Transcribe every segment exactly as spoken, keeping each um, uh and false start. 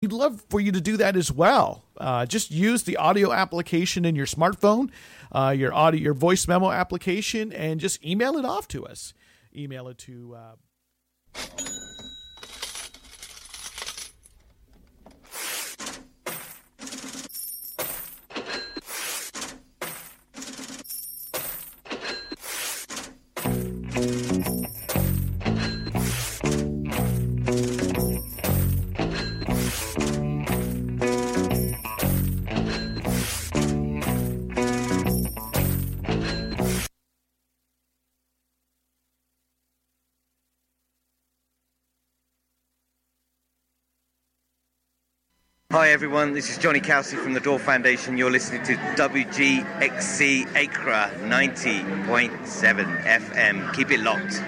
we'd love for you to do that as well. Uh, just use the audio application in your smartphone, uh, your audio, your voice memo application, and just email it off to us. Email it to... Uh, Hi everyone, this is Johnny Kelsey from the Door Foundation. You're listening to W G X C Acra ninety point seven F M. Keep it locked.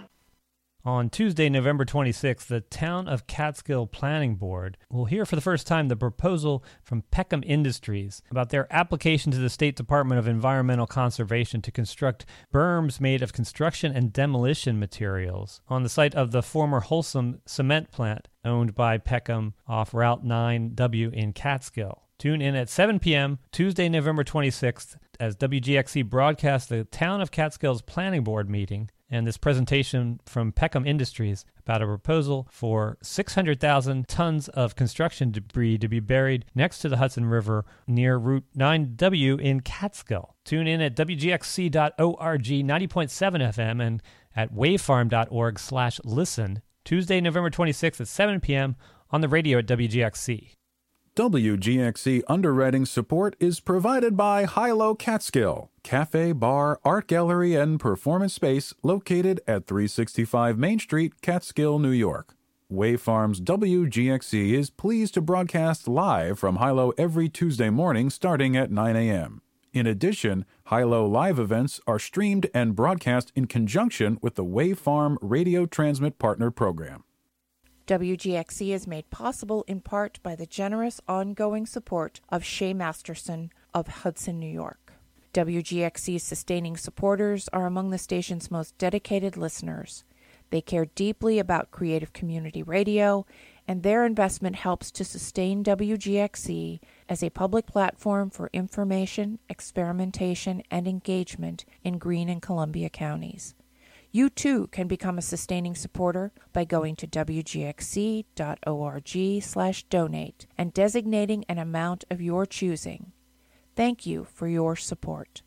On Tuesday, November twenty-sixth, the Town of Catskill Planning Board will hear for the first time the proposal from Peckham Industries about their application to the State Department of Environmental Conservation to construct berms made of construction and demolition materials on the site of the former Wholesome cement plant owned by Peckham off Route nine W in Catskill. Tune in at seven p.m. Tuesday, November twenty-sixth, as W G X C broadcasts the Town of Catskill's Planning Board meeting and this presentation from Peckham Industries about a proposal for six hundred thousand tons of construction debris to be buried next to the Hudson River near Route nine W in Catskill. Tune in at W G X C dot org, ninety point seven F M, and at wavefarm dot org slash listen, Tuesday, November twenty-sixth at seven p.m. on the radio at W G X C. W G X C underwriting support is provided by Hilo Catskill, cafe, bar, art gallery, and performance space located at three sixty-five Main Street, Catskill, New York. Wavefarm's W G X C is pleased to broadcast live from Hilo every Tuesday morning starting at nine a.m. In addition, Hilo live events are streamed and broadcast in conjunction with the Wavefarm Radio Transmit Partner Program. W G X C is made possible in part by the generous ongoing support of Shay Masterson of Hudson, New York. W G X C's sustaining supporters are among the station's most dedicated listeners. They care deeply about creative community radio, and their investment helps to sustain W G X C as a public platform for information, experimentation, and engagement in Greene and Columbia counties. You too can become a sustaining supporter by going to W G X C dot org slash donate and designating an amount of your choosing. Thank you for your support.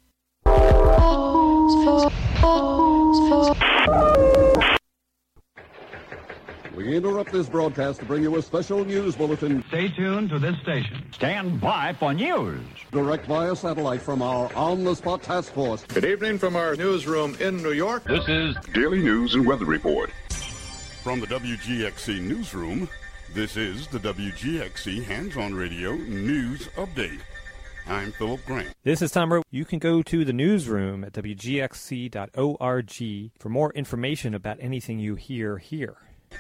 We interrupt this broadcast to bring you a special news bulletin. Stay tuned to this station. Stand by for news. Direct via satellite from our on-the-spot task force. Good evening from our newsroom in New York. This is Daily News and Weather Report. From the W G X C Newsroom, this is the W G X C Hands-On Radio News Update. I'm Philip Grant. This is Tom Rowe. You can go to the newsroom at W G X C dot org for more information about anything you hear here.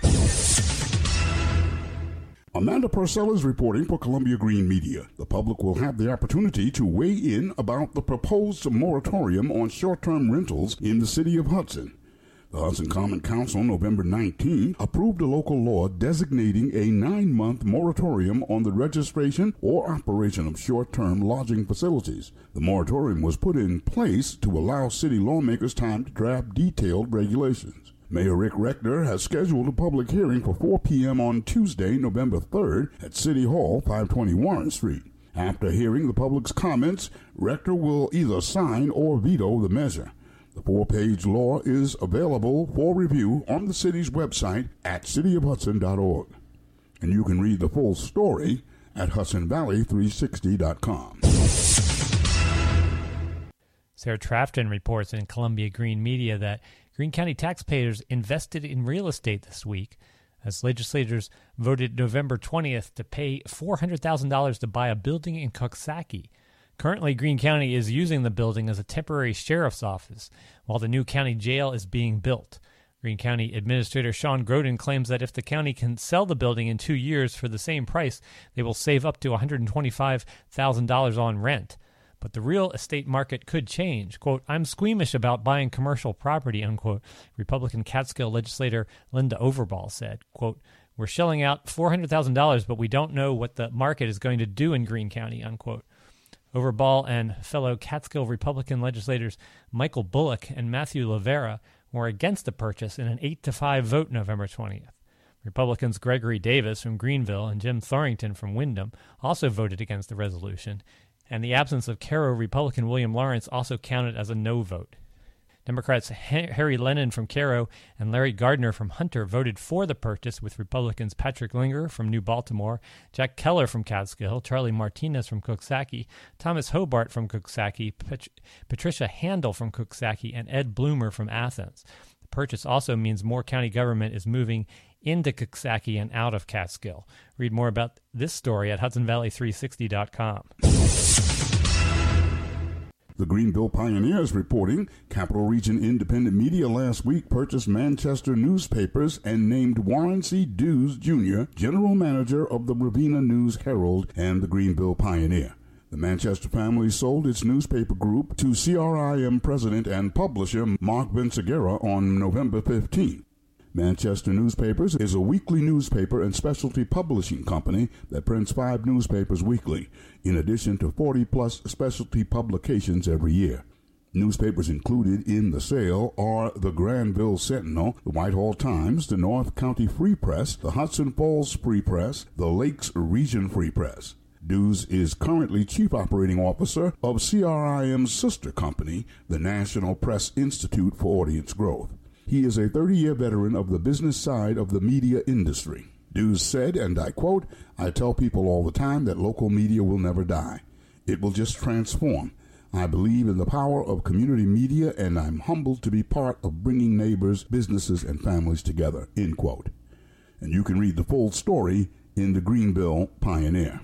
Amanda Purcell is reporting for Columbia Green Media. The public will have the opportunity to weigh in about the proposed moratorium on short-term rentals in the city of Hudson. The Hudson Common Council, November nineteenth, approved a local law designating a nine-month moratorium on the registration or operation of short-term lodging facilities. The moratorium was put in place to allow city lawmakers time to draft detailed regulations. Mayor Rick Rector has scheduled a public hearing for four p.m. on Tuesday, November third at City Hall, five twenty Warren Street. After hearing the public's comments, Rector will either sign or veto the measure. The four-page law is available for review on the city's website at city of hudson dot org. And you can read the full story at hudson valley three sixty dot com. Sarah Trafton reports in Columbia Green Media that Greene County taxpayers invested in real estate this week as legislators voted November twentieth to pay four hundred thousand dollars to buy a building in Coxsackie. Currently, Greene County is using the building as a temporary sheriff's office while the new county jail is being built. Greene County Administrator Sean Groden claims that if the county can sell the building in two years for the same price, they will save up to one hundred twenty-five thousand dollars on rent. But the real estate market could change. Quote, I'm squeamish about buying commercial property, unquote, Republican Catskill legislator Linda Overball said. Quote, We're shelling out four hundred thousand dollars, but we don't know what the market is going to do in Greene County, unquote. Overball and fellow Catskill Republican legislators Michael Bullock and Matthew Lavera were against the purchase in an eight to five vote November twentieth. Republicans Gregory Davis from Greenville and Jim Thorington from Windham also voted against the resolution, and the absence of Cairo Republican William Lawrence also counted as a no vote. Democrats Harry Lennon from Cairo and Larry Gardner from Hunter voted for the purchase, with Republicans Patrick Linger from New Baltimore, Jack Keller from Catskill, Charlie Martinez from Coxsackie, Thomas Hobart from Coxsackie, Pat- Patricia Handel from Coxsackie, and Ed Bloomer from Athens. The purchase also means more county government is moving into Coxsackie and out of Catskill. Read more about this story at Hudson Valley three sixty dot com. The Greenville Pioneer is reporting Capital Region Independent Media last week purchased Manchester newspapers and named Warren C. Dews, Junior general manager of the Ravenna News Herald and the Greenville Pioneer. The Manchester family sold its newspaper group to C R I M president and publisher Mark Vinciguerra on November fifteenth. Manchester Newspapers is a weekly newspaper and specialty publishing company that prints five newspapers weekly, in addition to forty-plus specialty publications every year. Newspapers included in the sale are the Granville Sentinel, the Whitehall Times, the North County Free Press, the Hudson Falls Free Press, the Lakes Region Free Press. Dews is currently Chief Operating Officer of C R I M's sister company, the National Press Institute for Audience Growth. He is a thirty-year veteran of the business side of the media industry. Dews said, and I quote, "I tell people all the time that local media will never die. It will just transform. I believe in the power of community media, and I'm humbled to be part of bringing neighbors, businesses, and families together," end quote. And you can read the full story in the Greenville Pioneer.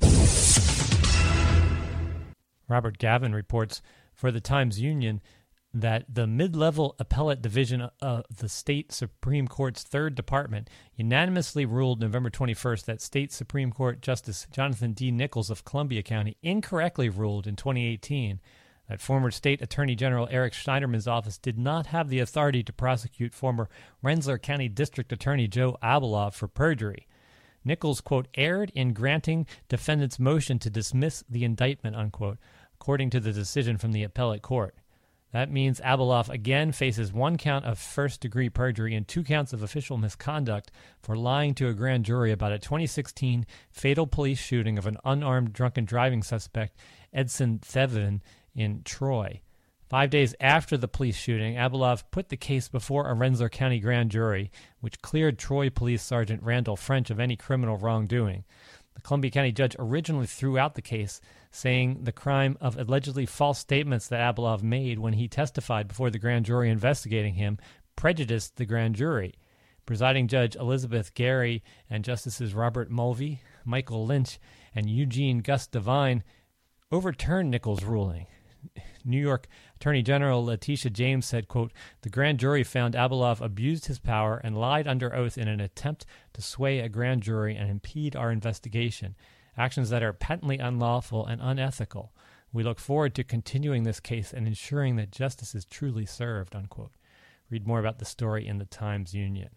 Robert Gavin reports for the Times-Union that the mid-level appellate division of the state Supreme Court's third department unanimously ruled November twenty-first that state Supreme Court Justice Jonathan D. Nichols of Columbia County incorrectly ruled in twenty eighteen that former State Attorney General Eric Schneiderman's office did not have the authority to prosecute former Rensselaer County District Attorney Joe Abeloff for perjury. Nichols, quote, erred in granting defendant's motion to dismiss the indictment, unquote, according to the decision from the appellate court. That means Abeloff again faces one count of first-degree perjury and two counts of official misconduct for lying to a grand jury about a twenty sixteen fatal police shooting of an unarmed drunken driving suspect, Edson Thevin, in Troy. Five days after the police shooting, Abeloff put the case before a Rensselaer County grand jury, which cleared Troy Police Sergeant Randall French of any criminal wrongdoing. The Columbia County judge originally threw out the case, saying the crime of allegedly false statements that Abeloff made when he testified before the grand jury investigating him prejudiced the grand jury. Presiding Judge Elizabeth Gary and Justices Robert Mulvey, Michael Lynch, and Eugene Gus Devine overturned Nichols' ruling. New York Attorney General Letitia James said, quote, the grand jury found Abeloff abused his power and lied under oath in an attempt to sway a grand jury and impede our investigation, actions that are patently unlawful and unethical. We look forward to continuing this case and ensuring that justice is truly served, unquote. Read more about the story in the Times-Union.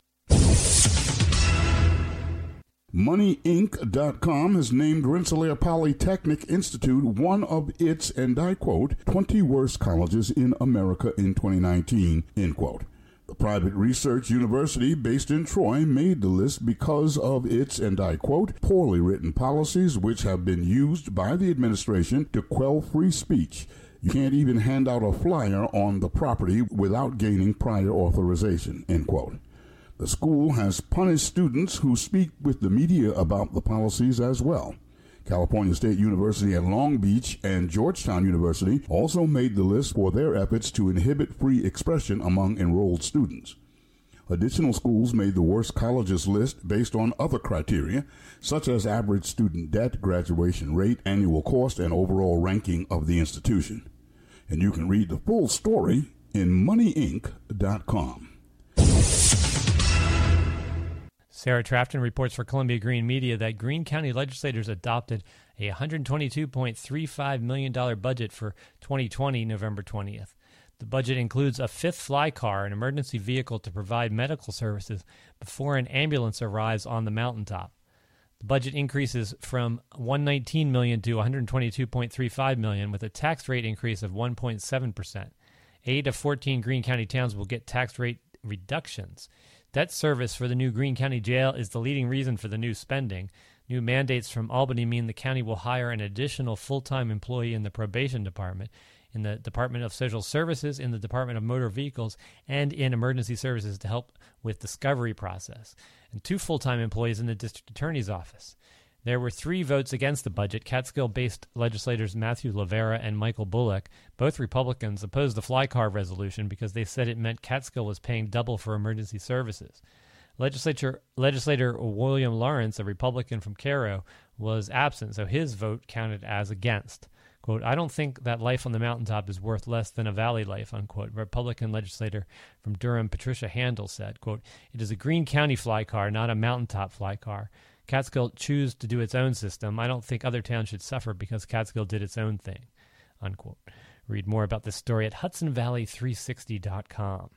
Money Inc dot com has named Rensselaer Polytechnic Institute one of its, and I quote, twenty worst colleges in America in twenty nineteen, end quote. The private research university based in Troy made the list because of its, and I quote, poorly written policies which have been used by the administration to quell free speech. You can't even hand out a flyer on the property without gaining prior authorization, end quote. The school has punished students who speak with the media about the policies as well. California State University at Long Beach and Georgetown University also made the list for their efforts to inhibit free expression among enrolled students. Additional schools made the worst colleges list based on other criteria, such as average student debt, graduation rate, annual cost, and overall ranking of the institution. And you can read the full story in Money Inc dot com. Sarah Trafton reports for Columbia Green Media that Greene County legislators adopted a one hundred twenty-two point three five million dollars budget for twenty twenty, November twentieth. The budget includes a fifth fly car, an emergency vehicle to provide medical services before an ambulance arrives on the mountaintop. The budget increases from one hundred nineteen million dollars to one hundred twenty-two point three five million dollars with a tax rate increase of one point seven percent. Eight of fourteen Greene County towns will get tax rate reductions. Debt service for the new Greene County Jail is the leading reason for the new spending. New mandates from Albany mean the county will hire an additional full-time employee in the probation department, in the Department of Social Services, in the Department of Motor Vehicles, and in emergency services to help with discovery process, and two full-time employees in the district attorney's office. There were three votes against the budget. Catskill-based legislators Matthew Lavera and Michael Bullock, both Republicans, opposed the fly car resolution because they said it meant Catskill was paying double for emergency services. Legislature Legislator William Lawrence, a Republican from Cairo, was absent, so his vote counted as against. Quote, I don't think that life on the mountaintop is worth less than a valley life, unquote. Republican legislator from Durham, Patricia Handel, said, quote, it is a Greene County fly car, not a mountaintop fly car. Catskill choose to do its own system. I don't think other towns should suffer because Catskill did its own thing, unquote. Read more about this story at Hudson Valley three sixty dot com.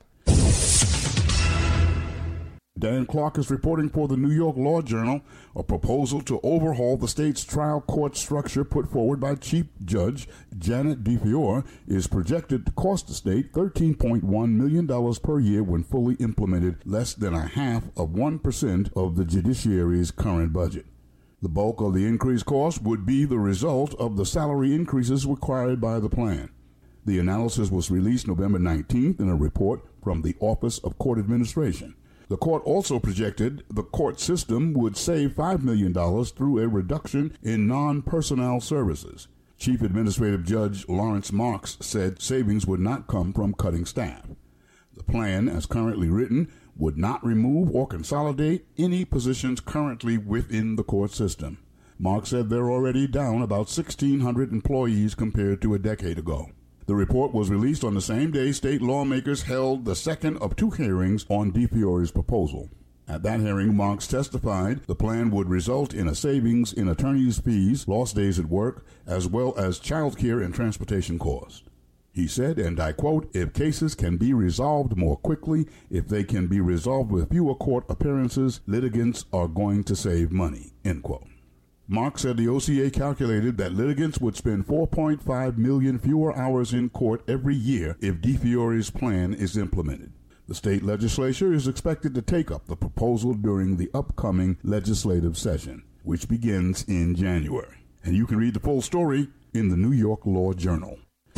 Dan Clark is reporting for the New York Law Journal. A proposal to overhaul the state's trial court structure put forward by Chief Judge Janet DeFiore is projected to cost the state thirteen point one million dollars per year when fully implemented, less than a half of one percent of the judiciary's current budget. The bulk of the increased cost would be the result of the salary increases required by the plan. The analysis was released November nineteenth in a report from the Office of Court Administration. The court also projected the court system would save five million dollars through a reduction in non-personnel services. Chief Administrative Judge Lawrence Marks said savings would not come from cutting staff. The plan, as currently written, would not remove or consolidate any positions currently within the court system. Marks said they're already down about sixteen hundred employees compared to a decade ago. The report was released on the same day state lawmakers held the second of two hearings on DeFiore's proposal. At that hearing, Marks testified the plan would result in a savings in attorneys' fees, lost days at work, as well as child care and transportation costs. He said, and I quote, if cases can be resolved more quickly, if they can be resolved with fewer court appearances, litigants are going to save money, end quote. Mark said the O C A calculated that litigants would spend four point five million fewer hours in court every year if DeFiore's plan is implemented. The state legislature is expected to take up the proposal during the upcoming legislative session, which begins in January. And you can read the full story in the New York Law Journal.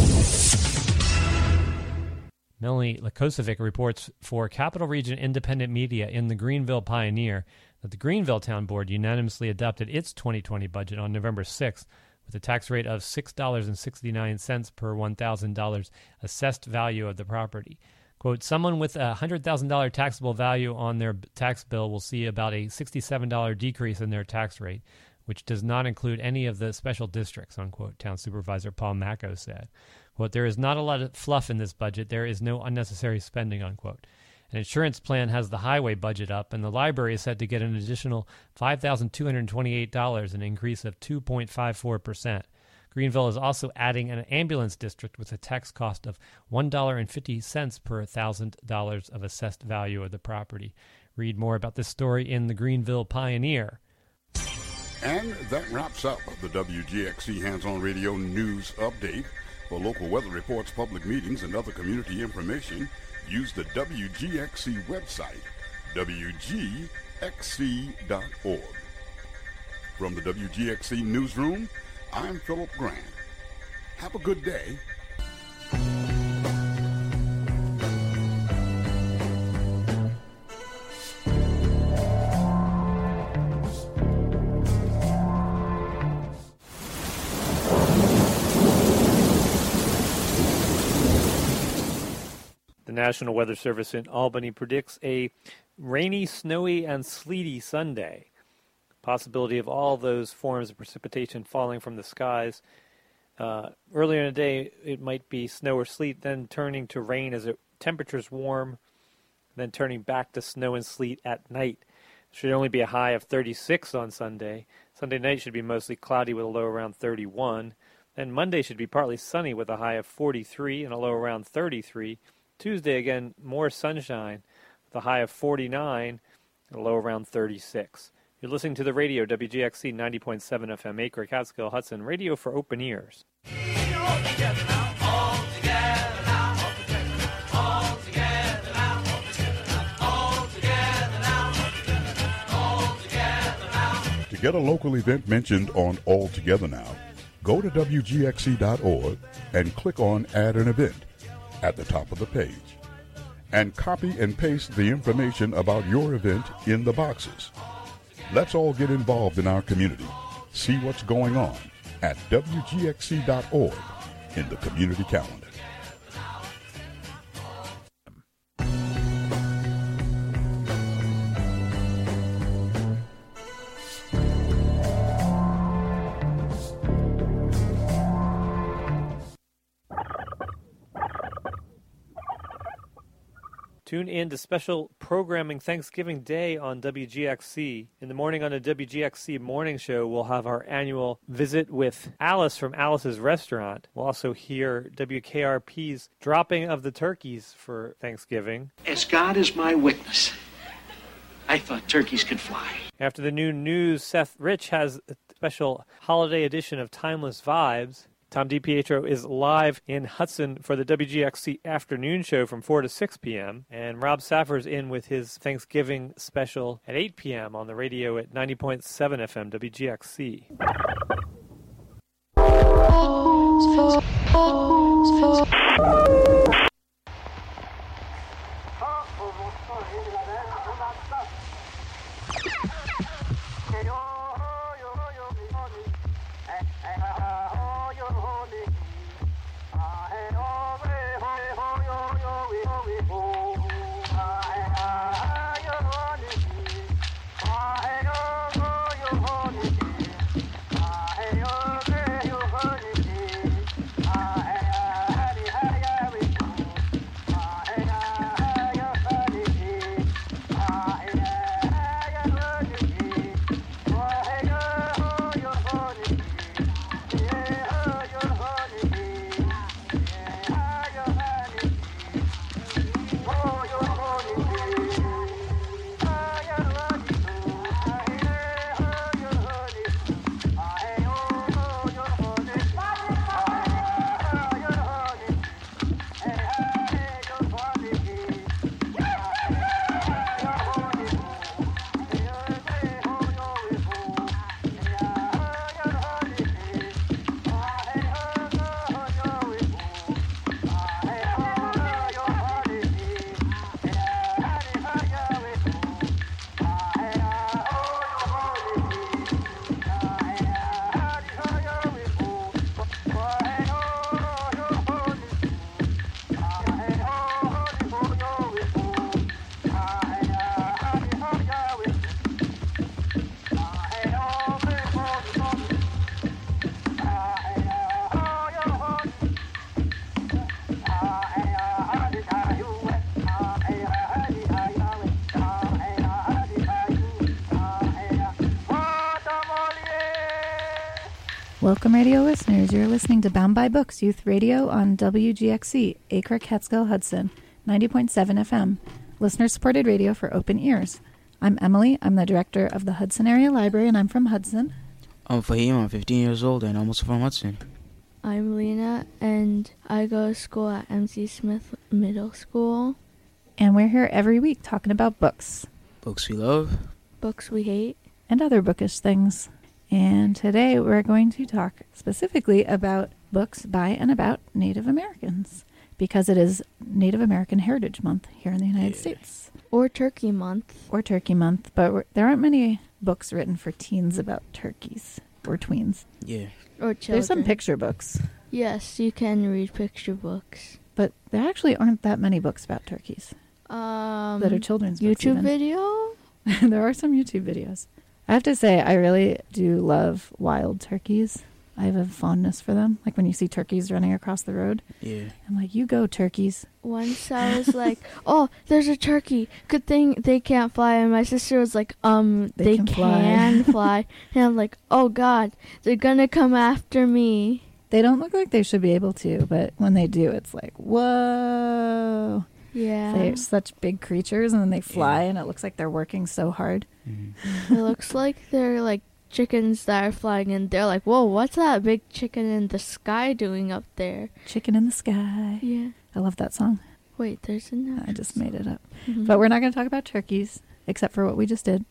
Melanie Lakosovic reports for Capital Region Independent Media in the Greenville Pioneer that the Greenville Town Board unanimously adopted its twenty twenty budget on November sixth with a tax rate of six dollars and sixty-nine cents per one thousand dollars assessed value of the property. Quote, someone with a one hundred thousand dollars taxable value on their tax bill will see about a sixty-seven dollars decrease in their tax rate, which does not include any of the special districts, unquote, Town Supervisor Paul Macco said. Quote, there is not a lot of fluff in this budget. There is no unnecessary spending, unquote. An insurance plan has the highway budget up, and the library is said to get an additional five thousand two hundred twenty-eight dollars, an increase of two point five four percent. Greenville is also adding an ambulance district with a tax cost of one dollar and fifty cents per one thousand dollars of assessed value of the property. Read more about this story in the Greenville Pioneer. And that wraps up the W G X C Hands-On Radio News Update. For local weather reports, public meetings, and other community information, use the W G X C website, W G X C dot org. From the W G X C Newsroom, I'm Philip Grant. Have a good day. The National Weather Service in Albany predicts a rainy, snowy, and sleety Sunday. Possibility of all those forms of precipitation falling from the skies. Uh, earlier in the day, it might be snow or sleet, then turning to rain as it, temperatures warm, then turning back to snow and sleet at night. Should only be a high of thirty-six on Sunday. Sunday night should be mostly cloudy with a low around thirty-one. And Monday should be partly sunny with a high of forty-three and a low around thirty-three. Tuesday, again, more sunshine with a high of forty-nine and a low around thirty-six. You're listening to the radio, W G X C ninety point seven F M, Acre, Catskill, Hudson, radio for open ears. To get a local event mentioned on All Together Now, go to W G X C dot org and click on Add an Event at the top of the page. And copy and paste the information about your event in the boxes. Let's all get involved in our community. See what's going on at W G X C dot org in the community calendar. Tune in to special programming Thanksgiving Day on W G X C. In the morning on the W G X C Morning Show, we'll have our annual visit with Alice from Alice's Restaurant. We'll also hear W K R P's dropping of the turkeys for Thanksgiving. As God is my witness, I thought turkeys could fly. After the noon news, Seth Rich has a special holiday edition of Timeless Vibes. Tom DiPietro is live in Hudson for the W G X C afternoon show from four to six p.m. And Rob Saffer's in with his Thanksgiving special at eight p.m. on the radio at ninety point seven F M W G X C. Welcome, radio listeners. You're listening to Bound by Books Youth Radio on W G X C, Acre, Catskill, Hudson, ninety point seven F M, listener-supported radio for open ears. I'm Emily. I'm the director of the Hudson Area Library, and I'm from Hudson. I'm Fahim. I'm fifteen years old, and I'm also from Hudson. I'm Lena, and I go to school at M C Smith Middle School. And we're here every week talking about books. Books we love. Books we hate. And other bookish things. And today we're going to talk specifically about books by and about Native Americans, because it is Native American Heritage Month here in the United yeah. States. Or Turkey Month. Or Turkey Month, but we're, there aren't many books written for teens about turkeys or tweens. Yeah. Or children. There's some picture books. Yes, you can read picture books. But there actually aren't that many books about turkeys. Um, that are children's books. YouTube video? There are some YouTube videos. I have to say, I really do love wild turkeys. I have a fondness for them. Like when you see turkeys running across the road. Yeah. I'm like, you go, turkeys. Once I was like, oh, there's a turkey. Good thing they can't fly. And my sister was like, um, they, they can, can fly. fly. And I'm like, oh, God, they're going to come after me. They don't look like they should be able to, but when they do, it's like, whoa. Yeah. They're such big creatures, and then they fly, yeah. and it looks like they're working so hard. Mm-hmm. It looks like they're like chickens that are flying, and they're like, whoa, what's that big chicken in the sky doing up there? Chicken in the sky. Yeah. I love that song. Wait, there's another I just made it up. Mm-hmm. But we're not going to talk about turkeys, except for what we just did.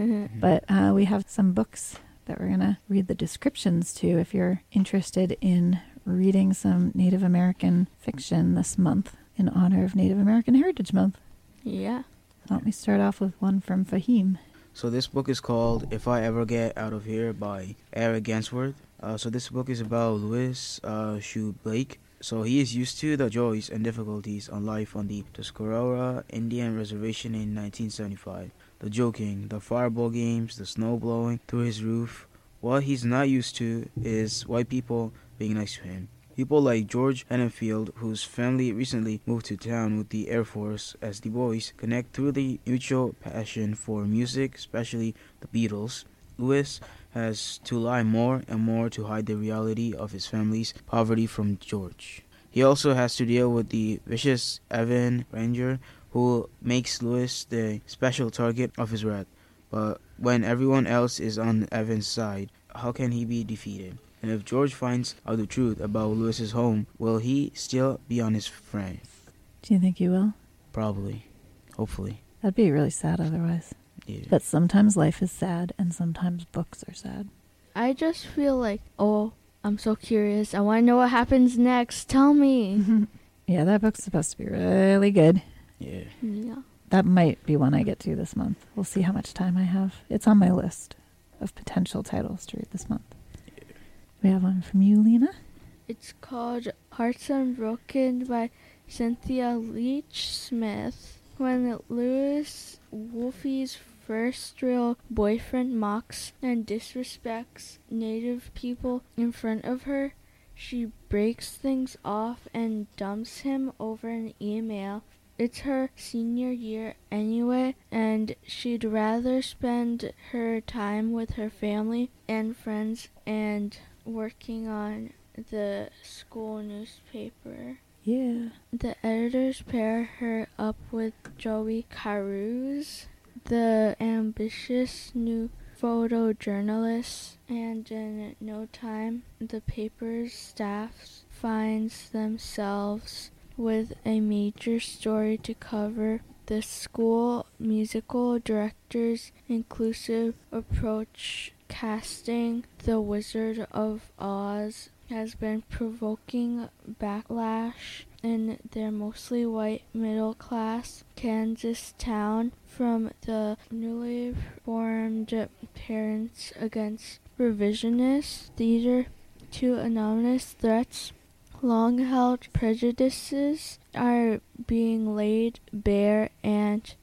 But uh, we have some books that we're going to read the descriptions to if you're interested in reading some Native American fiction this month in honor of Native American Heritage Month. Yeah. Let me start off with one from Fahim. So this book is called If I Ever Get Out of Here by Eric Gansworth. Uh, so this book is about Louis uh, Shoe Blake. So he is used to the joys and difficulties on life on the Tuscarora Indian Reservation in nineteen seventy-five. The joking, the fireball games, the snow blowing through his roof. What he's not used to is white people being nice to him. People like George Hennenfield, whose family recently moved to town with the Air Force, as the boys connect through the mutual passion for music, especially the Beatles. Louis has to lie more and more to hide the reality of his family's poverty from George. He also has to deal with the vicious Evan Ranger, who makes Louis the special target of his wrath. But when everyone else is on Evan's side, how can he be defeated? And if George finds out the truth about Louis's home, will he still be on his friend? Do you think he will? Probably. Hopefully. That'd be really sad otherwise. Yeah. But sometimes life is sad, and sometimes books are sad. I just feel like, oh, I'm so curious. I want to know what happens next. Tell me. Yeah, that book's supposed to be really good. Yeah. Yeah. That might be one I get to this month. We'll see how much time I have. It's on my list of potential titles to read this month. Yeah. We have one from you, Lena. It's called Hearts Unbroken by Cynthia Leach Smith. When Louis Wolfie's first real boyfriend mocks and disrespects Native people in front of her, she breaks things off and dumps him over an email. It's her senior year anyway, and she'd rather spend her time with her family and friends and working on the school newspaper. Yeah. The editors pair her up with Joey Carews, the ambitious new photojournalist, and in no time, the paper's staff finds themselves with a major story to cover. The school musical director's inclusive approach casting The Wizard of Oz has been provoking backlash in their mostly white middle-class Kansas town from the newly formed parents against revisionist theater to anonymous threats. Long-held prejudices are being laid bare and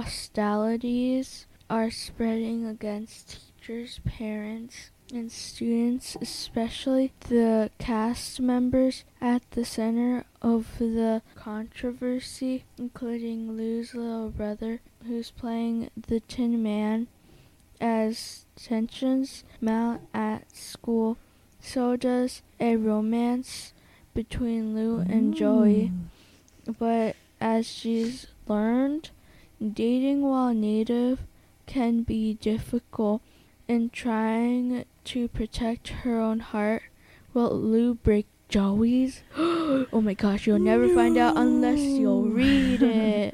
hostilities are spreading against teachers, parents, and students, especially the cast members at the center of the controversy, including Lou's little brother, who's playing the Tin Man, as tensions mount at school. So does a romance between Lou and Joey. But as she's learned, dating while Native can be difficult. In trying to protect her own heart, will Lou break Joey's? Oh my gosh, you'll never no. find out unless you'll read it.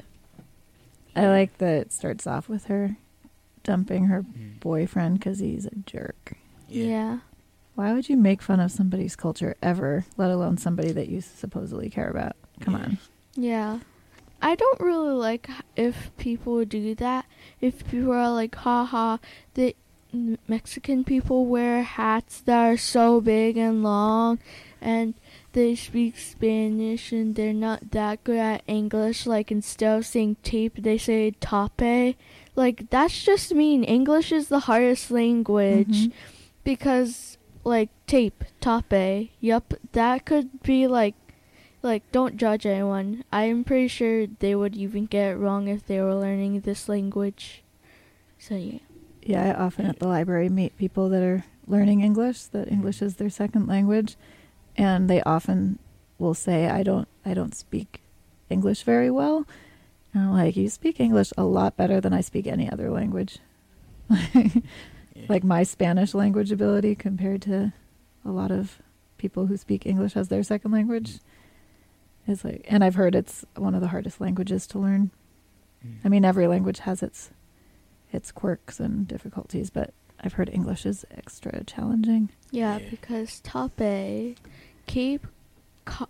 I like that it starts off with her dumping her mm. boyfriend because he's a jerk. Yeah. yeah. Why would you make fun of somebody's culture ever, let alone somebody that you supposedly care about? Come yeah. on. Yeah. I don't really like if people do that. If people are like, haha, the Mexican people wear hats that are so big and long, and they speak Spanish, and they're not that good at English. Like, instead of saying tape, they say tape. Like, that's just mean. English is the hardest language mm-hmm. because, like, tape, tape. Yup, that could be like, like, don't judge anyone. I'm pretty sure they would even get it wrong if they were learning this language. So, yeah. Yeah, I often at the library meet people that are learning English, that English is their second language, and they often will say, I don't I don't speak English very well. And I'm like, you speak English a lot better than I speak any other language. yeah. Like my Spanish language ability compared to a lot of people who speak English as their second language is like, and I've heard it's one of the hardest languages to learn. Mm. I mean, every language has its its quirks and difficulties, but I've heard English is extra challenging. Yeah, yeah. because tape, keep, ca-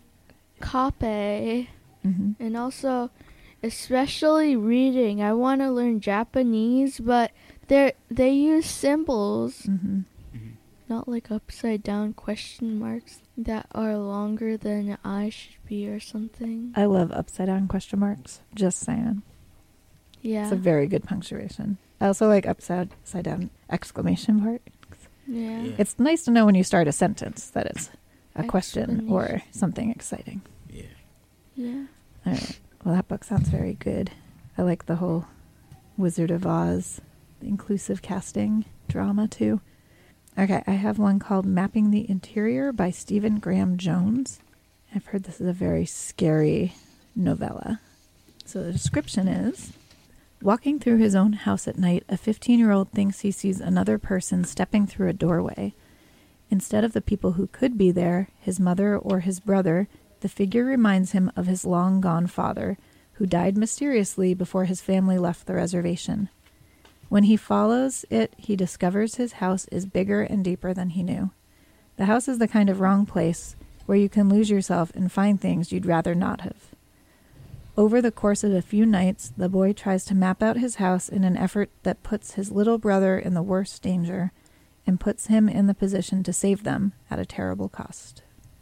cape, mm-hmm. and also, especially reading. I want to learn Japanese, but they they use symbols, mm-hmm. Mm-hmm. not like upside down question marks that are longer than I should be or something. I love upside down question marks. Just saying. Yeah, it's a very good punctuation. I also like upside, upside down exclamation marks. Yeah. yeah. It's nice to know when you start a sentence that it's a question or something exciting. Yeah. Yeah. All right. Well, that book sounds very good. I like the whole Wizard of Oz, the inclusive casting drama too. Okay, I have one called Mapping the Interior by Stephen Graham Jones. I've heard this is a very scary novella. So the description is, walking through his own house at night, a fifteen-year-old thinks he sees another person stepping through a doorway. Instead of the people who could be there, his mother or his brother, the figure reminds him of his long-gone father, who died mysteriously before his family left the reservation. When he follows it, he discovers his house is bigger and deeper than he knew. The house is the kind of wrong place where you can lose yourself and find things you'd rather not have. Over the course of a few nights, the boy tries to map out his house in an effort that puts his little brother in the worst danger and puts him in the position to save them at a terrible cost.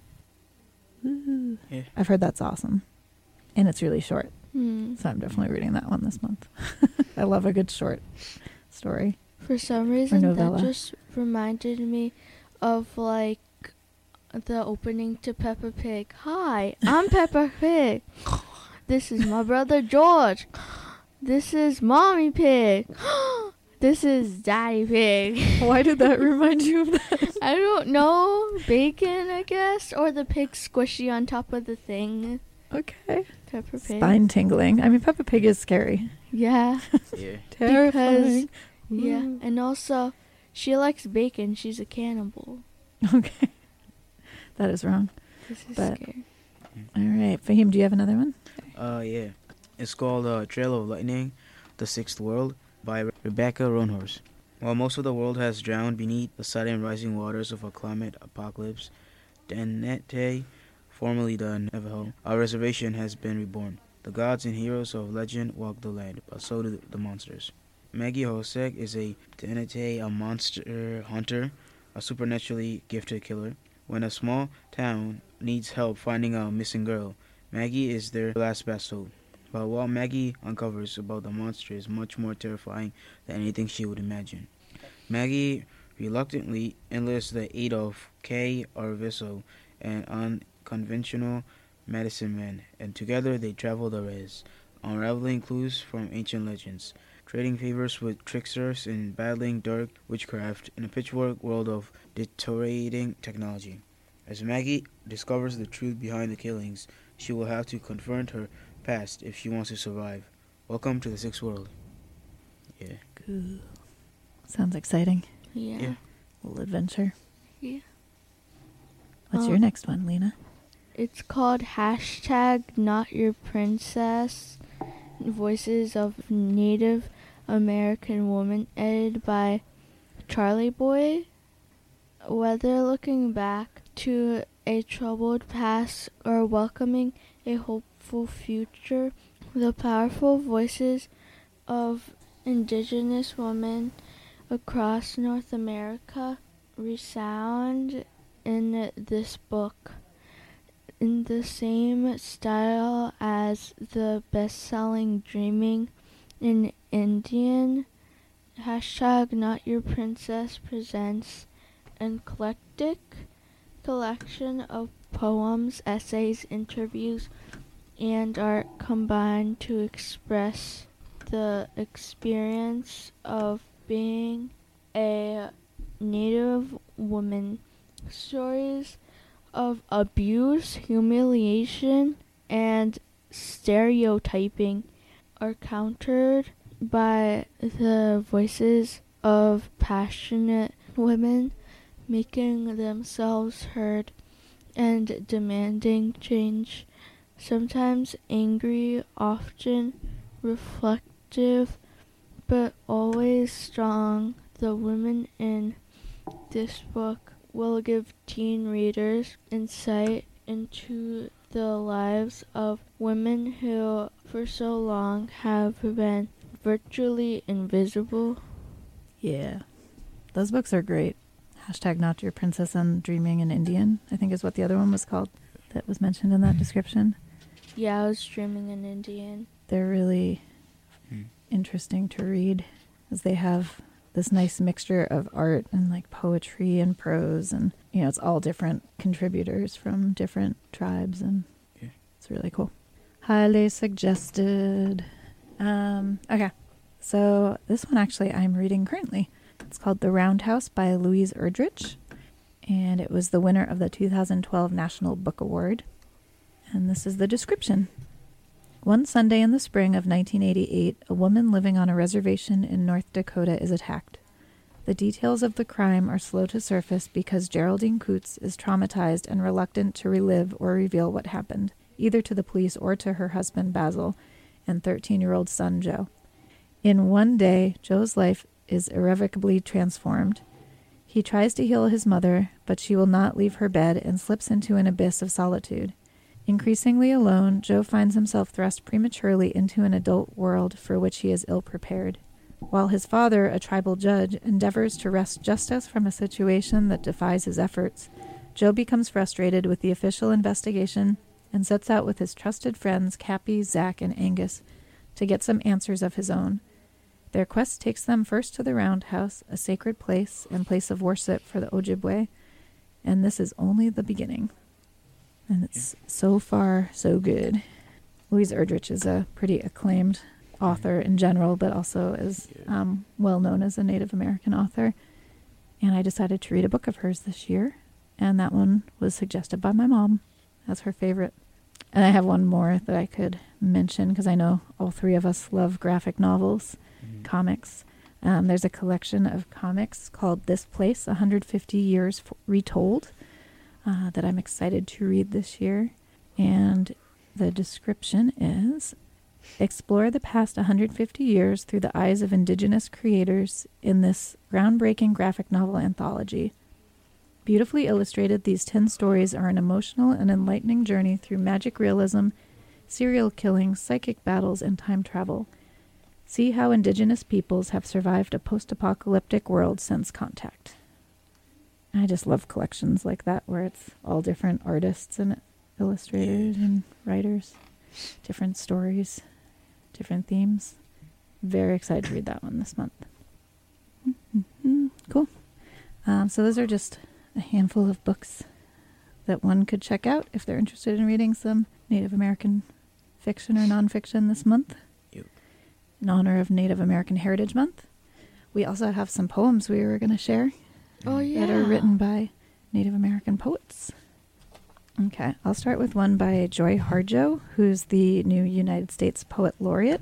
Ooh. Yeah. I've heard that's awesome. And it's really short. Mm. So I'm definitely reading that one this month. I love a good short story. For some reason, that just reminded me of, like, the opening to Peppa Pig. Hi, I'm Peppa Pig. This is my brother George. This is Mommy Pig. This is Daddy Pig. Why did that remind you of that? I don't know. Bacon, I guess. Or the pig squishy on top of the thing. Okay. Peppa Pig. Spine tingling. I mean, Peppa Pig is scary. Yeah. Yeah. Terrifying. Because, yeah. And also, she likes bacon. She's a cannibal. Okay. That is wrong. This is but, scary. All right. Fahim, do you have another one? Uh, yeah. It's called uh, Trail of Lightning, The Sixth World by Re- Rebecca Roanhorse. While most of the world has drowned beneath the sudden rising waters of a climate apocalypse, Denete, formerly the Navajo, our reservation has been reborn. The gods and heroes of legend walk the land, but so do the monsters. Maggie Hosek is a Denete, a monster hunter, a supernaturally gifted killer. When a small town needs help finding a missing girl, Maggie is their last best hope. But what Maggie uncovers about the monster is much more terrifying than anything she would imagine. Maggie reluctantly enlists the aid of Kay Arviso, an unconventional medicine man, and together they travel the res, unraveling clues from ancient legends, trading favors with tricksters and battling dark witchcraft in a pitchfork world of deteriorating technology. As Maggie discovers the truth behind the killings, she will have to confront her past if she wants to survive. Welcome to the Sixth World. Yeah. Cool. Sounds exciting. Yeah. yeah. A little adventure. Yeah. What's um, your next one, Lena? It's called hashtag Not Your Princess, Voices of Native American Women, edited by Charlie Boy. Whether looking back to a troubled past or welcoming a hopeful future, the powerful voices of indigenous women across North America resound in this book in the same style as the best-selling Dreaming in Indian. Hashtag Not Your Princess presents an eclectic collection of poems, essays, interviews, and art combined to express the experience of being a Native woman. Stories of abuse, humiliation, and stereotyping are countered by the voices of passionate women making themselves heard and demanding change, sometimes angry, often reflective, but always strong. The women in this book will give teen readers insight into the lives of women who for so long have been virtually invisible. Yeah. Those books are great. Hashtag Not Your Princess and Dreaming in Indian, I think is what the other one was called that was mentioned in that description. Yeah, I was Dreaming in Indian. They're really mm. interesting to read, as they have this nice mixture of art and like poetry and prose, and you know, it's all different contributors from different tribes, and yeah. It's really cool. Highly suggested. Um, okay, so this one actually I'm reading currently. It's called The Roundhouse by Louise Erdrich, and it was the winner of the two thousand twelve National Book Award. And this is the description. One Sunday in the spring of nineteen eighty-eight, a woman living on a reservation in North Dakota is attacked. The details of the crime are slow to surface because Geraldine Coots is traumatized and reluctant to relive or reveal what happened, either to the police or to her husband Basil and thirteen-year-old son Joe. In one day, Joe's life is irrevocably transformed. He tries to heal his mother, but she will not leave her bed and slips into an abyss of solitude. Increasingly alone, Joe finds himself thrust prematurely into an adult world for which he is ill-prepared. While his father, a tribal judge, endeavors to wrest justice from a situation that defies his efforts, Joe becomes frustrated with the official investigation and sets out with his trusted friends Cappy, Zach, and Angus to get some answers of his own. Their quest takes them first to the Roundhouse, a sacred place and place of worship for the Ojibwe, and this is only the beginning. And it's yeah. so far so good. Louise Erdrich is a pretty acclaimed author in general, but also is um, well known as a Native American author. And I decided to read a book of hers this year, and that one was suggested by my mom as her favorite. And I have one more that I could mention because I know all three of us love graphic novels, mm-hmm. comics. Um, there's a collection of comics called This Place, one hundred fifty Years F- Retold, uh, that I'm excited to read this year. And the description is, explore the past one hundred fifty years through the eyes of indigenous creators in this groundbreaking graphic novel anthology. Beautifully illustrated, these ten stories are an emotional and enlightening journey through magic realism, serial killing, psychic battles, and time travel. See how indigenous peoples have survived a post-apocalyptic world since contact. I just love collections like that where it's all different artists and illustrators and writers, different stories, different themes. Very excited to read that one this month. Mm-hmm. Cool. Um, so those are just a handful of books that one could check out if they're interested in reading some Native American fiction or nonfiction this month. Yep. In honor of Native American Heritage Month. We also have some poems we were going to share. Oh, yeah. That are written by Native American poets. Okay, I'll start with one by Joy Harjo, who's the new United States Poet Laureate.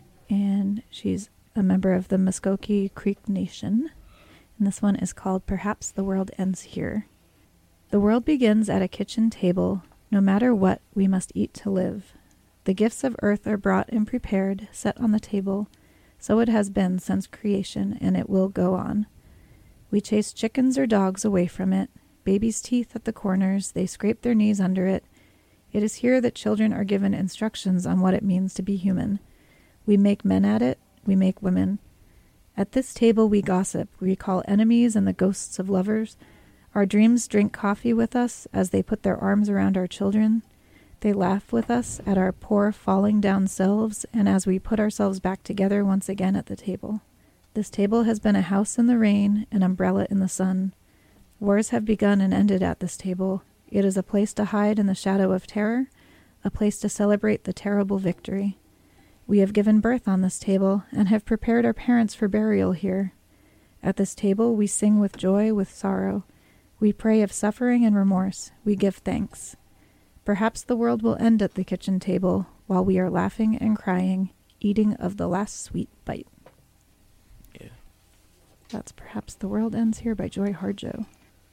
And she's a member of the Muskogee Creek Nation. And this one is called Perhaps the World Ends Here. The world begins at a kitchen table. No matter what, we must eat to live. The gifts of earth are brought and prepared, set on the table. So it has been since creation, and it will go on. We chase chickens or dogs away from it. Babies' teeth at the corners, they scrape their knees under it. It is here that children are given instructions on what it means to be human. We make men at it, we make women. At this table we gossip, we recall enemies and the ghosts of lovers. Our dreams drink coffee with us as they put their arms around our children. They laugh with us at our poor falling down selves and as we put ourselves back together once again at the table. This table has been a house in the rain, an umbrella in the sun. Wars have begun and ended at this table. It is a place to hide in the shadow of terror, a place to celebrate the terrible victory. We have given birth on this table and have prepared our parents for burial here. At this table we sing with joy, with sorrow. We pray of suffering and remorse. We give thanks. Perhaps the world will end at the kitchen table while we are laughing and crying, eating of the last sweet bite. Yeah. That's Perhaps the World Ends Here by Joy Harjo.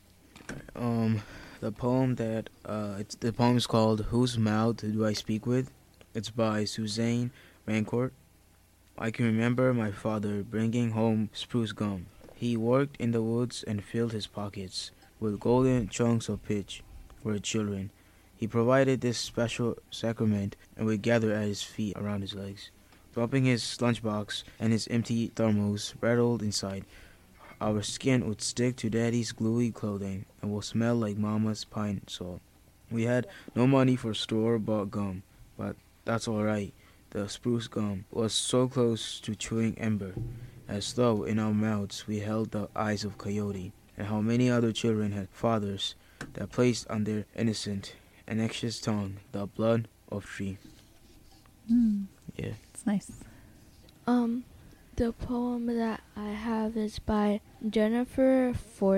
Um, the poem that, uh, it's, the poem is called Whose Mouth Do I Speak With? It's by Suzanne Rancourt. I can remember my father bringing home spruce gum. He worked in the woods and filled his pockets with golden chunks of pitch for the children. He provided this special sacrament, and we gathered at his feet around his legs. Dropping his lunchbox and his empty thermos rattled inside. Our skin would stick to Daddy's gluey clothing and will smell like Mama's pine salt. We had no money for store-bought gum, but that's all right. The spruce gum was so close to chewing ember, as though in our mouths we held the eyes of Coyote, and how many other children had fathers that placed on their innocent and anxious tongue the blood of tree. Mm. Yeah. It's nice. Um, the poem that I have is by Jennifer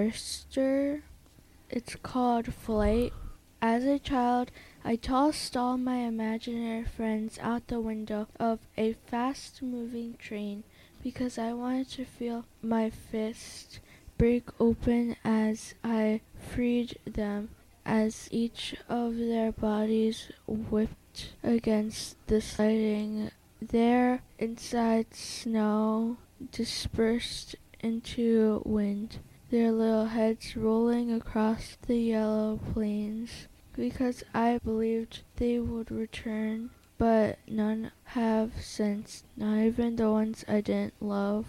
Forster. It's called Flight. As a child, I tossed all my imaginary friends out the window of a fast-moving train because I wanted to feel my fist break open as I freed them, as each of their bodies whipped against the siding. There, inside snow, dispersed into wind, their little heads rolling across the yellow plains, because I believed they would return, but none have since, not even the ones I didn't love.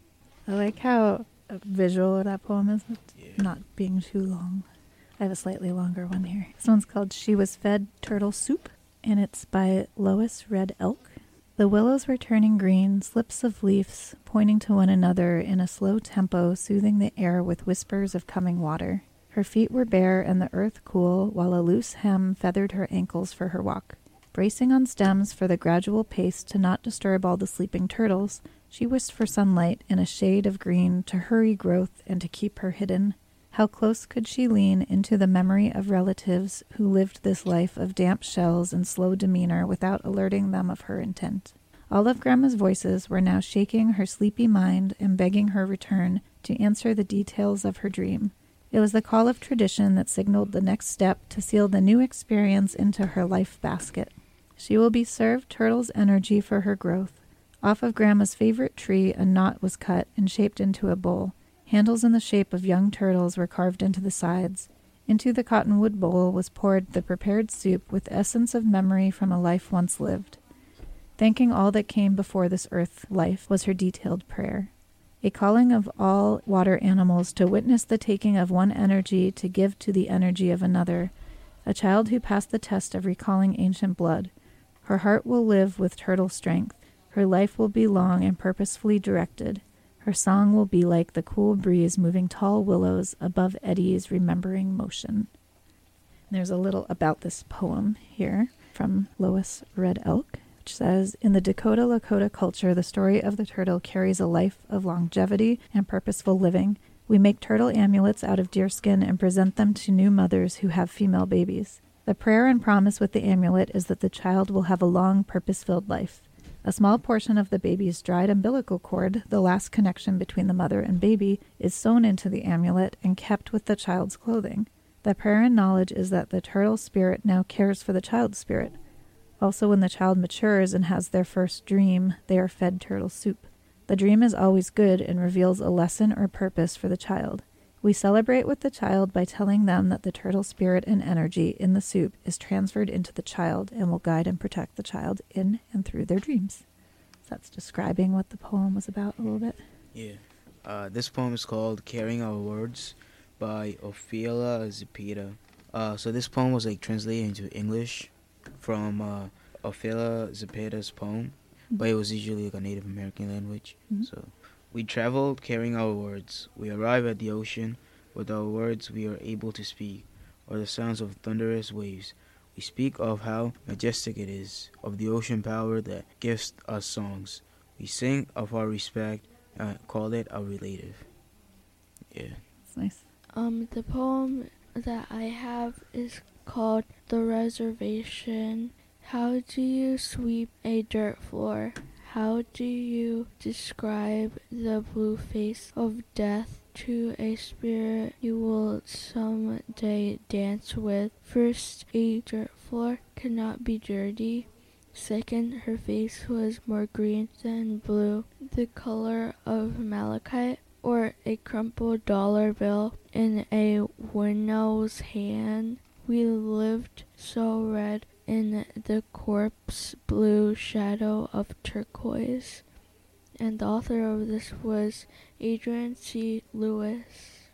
I like how visual that poem is, with yeah. not being too long. I have a slightly longer one here. This one's called She Was Fed Turtle Soup, and it's by Lois Red Elk. The willows were turning green, slips of leaves pointing to one another in a slow tempo, soothing the air with whispers of coming water. Her feet were bare and the earth cool, while a loose hem feathered her ankles for her walk. Bracing on stems for the gradual pace to not disturb all the sleeping turtles, she wished for sunlight in a shade of green to hurry growth and to keep her hidden. How close could she lean into the memory of relatives who lived this life of damp shells and slow demeanor without alerting them of her intent? All of Grandma's voices were now shaking her sleepy mind and begging her return to answer the details of her dream. It was the call of tradition that signaled the next step to seal the new experience into her life basket. She will be served turtle's energy for her growth. Off of Grandma's favorite tree, a knot was cut and shaped into a bowl. Handles in the shape of young turtles were carved into the sides. Into the cottonwood bowl was poured the prepared soup with essence of memory from a life once lived. Thanking all that came before this earth life was her detailed prayer. A calling of all water animals to witness the taking of one energy to give to the energy of another. A child who passed the test of recalling ancient blood. Her heart will live with turtle strength. Her life will be long and purposefully directed. Her song will be like the cool breeze moving tall willows above eddies, remembering motion. And there's a little about this poem here from Lois Red Elk, which says, in the Dakota Lakota culture, the story of the turtle carries a life of longevity and purposeful living. We make turtle amulets out of deerskin and present them to new mothers who have female babies. The prayer and promise with the amulet is that the child will have a long, purpose-filled life. A small portion of the baby's dried umbilical cord, the last connection between the mother and baby, is sewn into the amulet and kept with the child's clothing. The prayer and knowledge is that the turtle spirit now cares for the child's spirit. Also, when the child matures and has their first dream, they are fed turtle soup. The dream is always good and reveals a lesson or purpose for the child. We celebrate with the child by telling them that the turtle spirit and energy in the soup is transferred into the child and will guide and protect the child in and through their dreams. So that's describing what the poem was about a little bit. Yeah. Uh, this poem is called Carrying Our Words by Ophelia Zepeda. Uh, so this poem was like translated into English from uh, Ophelia Zepeda's poem, mm-hmm. but it was usually like a Native American language. Mm-hmm. So we traveled carrying our words. We arrive at the ocean. With our words we are able to speak, or the sounds of thunderous waves. We speak of how majestic it is, of the ocean power that gives us songs. We sing of our respect and call it our relative. Yeah. That's nice. Um, the poem that I have is called The Reservation. How do you sweep a dirt floor? How do you describe the blue face of death to a spirit you will someday dance with? First, a dirt floor cannot be dirty. Second, her face was more green than blue, the color of malachite, or a crumpled dollar bill in a winnow's hand. We lived so red in the corpse blue shadow of turquoise. And the author of this was Adrian C. Lewis.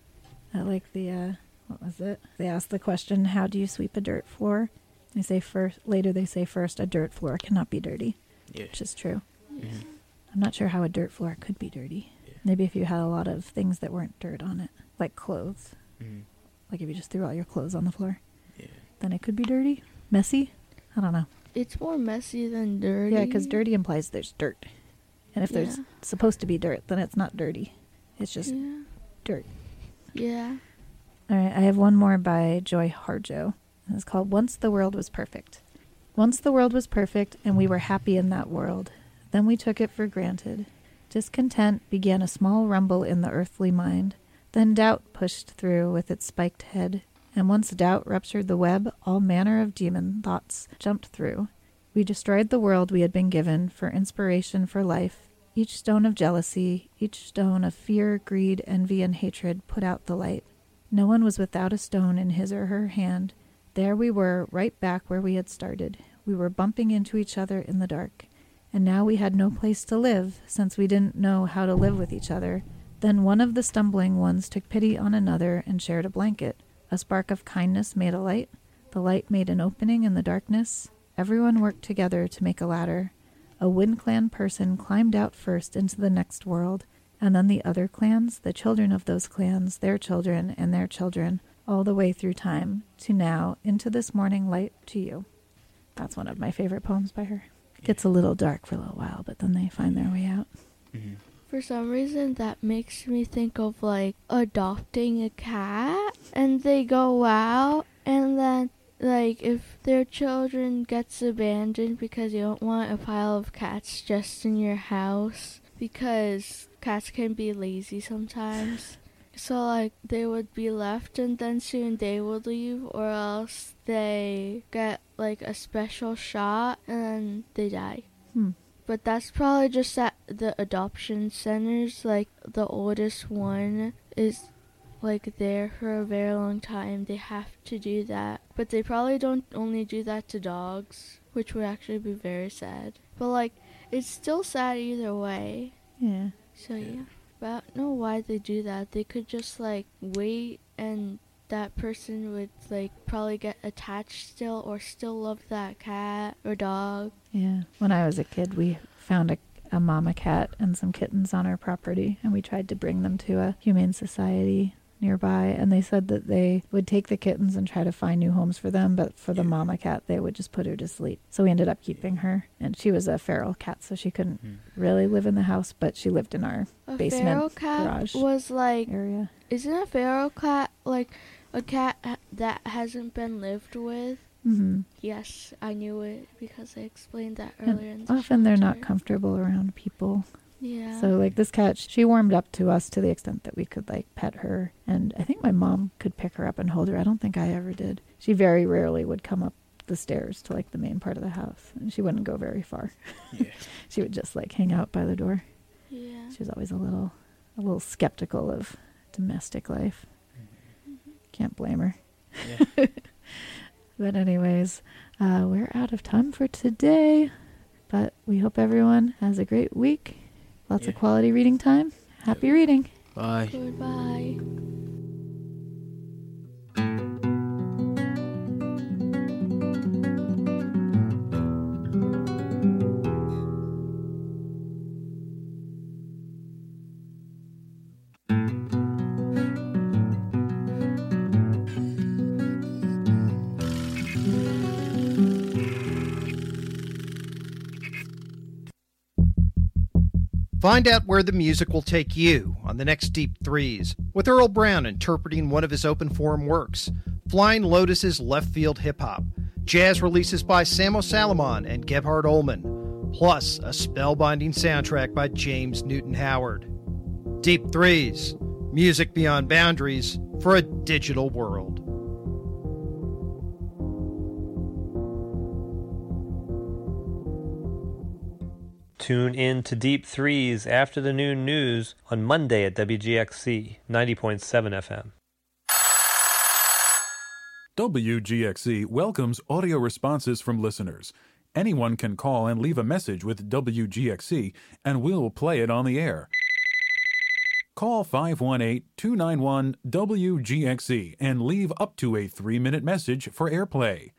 I like the, uh, what was it? They asked the question, how do you sweep a dirt floor? They say first, later they say first, a dirt floor cannot be dirty, yeah. which is true. Yeah. I'm not sure how a dirt floor could be dirty. Yeah. Maybe if you had a lot of things that weren't dirt on it, like clothes. Mm-hmm. Like if you just threw all your clothes on the floor, yeah. then it could be dirty, messy. I don't know. It's more messy than dirty. Yeah, because dirty implies there's dirt. And if yeah. there's supposed to be dirt, then it's not dirty. It's just yeah. dirt. Yeah. All right, I have one more by Joy Harjo. It's called Once the World Was Perfect. Once the world was perfect, and we were happy in that world. Then we took it for granted. Discontent began a small rumble in the earthly mind. Then doubt pushed through with its spiked head. And once doubt ruptured the web, all manner of demon thoughts jumped through. We destroyed the world we had been given for inspiration for life. Each stone of jealousy, each stone of fear, greed, envy, and hatred put out the light. No one was without a stone in his or her hand. There we were, right back where we had started. We were bumping into each other in the dark. And now we had no place to live, since we didn't know how to live with each other. Then one of the stumbling ones took pity on another and shared a blanket. A spark of kindness made a light. The light made an opening in the darkness. Everyone worked together to make a ladder. A Wind Clan person climbed out first into the next world, and then the other clans, the children of those clans, their children, and their children, all the way through time, to now, into this morning light to you. That's one of my favorite poems by her. It gets a little dark for a little while, but then they find their way out. Mm-hmm. For some reason, that makes me think of, like, adopting a cat, and they go out, and then, like, if their children gets abandoned because you don't want a pile of cats just in your house, because cats can be lazy sometimes. So, like, they would be left, and then soon they would leave, or else they get, like, a special shot, and then they die. Hmm. But that's probably just at the adoption centers. Like, the oldest one is, like, there for a very long time. They have to do that. But they probably don't only do that to dogs, which would actually be very sad. But, like, it's still sad either way. Yeah. So, yeah. But I don't know why they do that. They could just, like, wait, and that person would, like, probably get attached still, or still love that cat or dog. Yeah. When I was a kid, we found a, a mama cat and some kittens on our property, and we tried to bring them to a humane society nearby, and they said that they would take the kittens and try to find new homes for them, but for the mama cat, they would just put her to sleep. So we ended up keeping her, and she was a feral cat, so she couldn't mm. really live in the house, but she lived in our a basement feral cat garage was like area. Isn't a feral cat like a cat ha- that hasn't been lived with? Mm-hmm. Yes, I knew it because I explained that earlier. And in the often shelter. They're not comfortable around people. Yeah. So, like, this cat, she warmed up to us to the extent that we could, like, pet her. And I think my mom could pick her up and hold her. I don't think I ever did. She very rarely would come up the stairs to, like, the main part of the house. And she wouldn't go very far. Yeah. She would just, like, hang out by the door. Yeah. She was always a little, a little skeptical of domestic life. Mm-hmm. Can't blame her. Yeah. But anyways, uh, we're out of time for today. But we hope everyone has a great week. Lots yeah. of quality reading time. Happy yeah. reading. Bye. Goodbye. Find out where the music will take you on the next Deep Threes, with Earl Brown interpreting one of his open forum works, Flying Lotus's Left Field Hip Hop, jazz releases by Samo Salomon and Gebhard Ullman, plus a spellbinding soundtrack by James Newton Howard. Deep Threes, music beyond boundaries for a digital world. Tune in to Deep Threes after the noon news on Monday at W G X C ninety point seven F M. W G X C welcomes audio responses from listeners. Anyone can call and leave a message with W G X C, and we'll play it on the air. Call five one eight, two nine one, W G X C and leave up to a three-minute message for airplay.